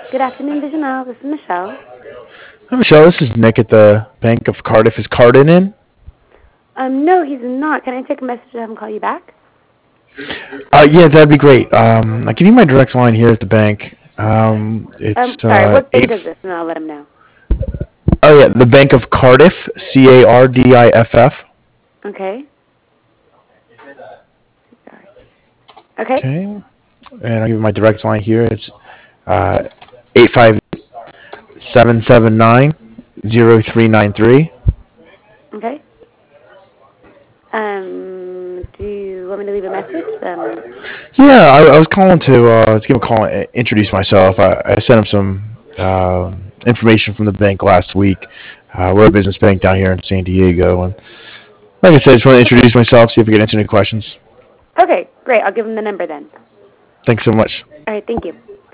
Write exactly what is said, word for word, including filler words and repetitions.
Good afternoon, Visional. This is Michelle. Hi, Michelle. This is Nick at the Bank of Cardiff. Is Cardin in? Um, no, he's not. Can I take a message and have him call you back? Uh, yeah, that'd be great. Um, I'll give you my direct line here at the bank. Um, it's Um, sorry, uh, what eight. bank is this? And I'll let him know. Oh yeah, the Bank of Cardiff, C A R D I F F. Okay. Okay. Okay, and I'll give you my direct line here. It's uh, eight five seven seven nine zero three nine three. Okay. Um, do you want me to leave a message? Um, Yeah, I, I was calling to uh, to give him a call and introduce myself. I, I sent him some uh, information from the bank last week. Uh, we're a business bank down here in San Diego, and like I said, I just want to introduce myself, see if we can answer any questions. okay, great. I'll give him the number then. Thanks so much. All right, thank you.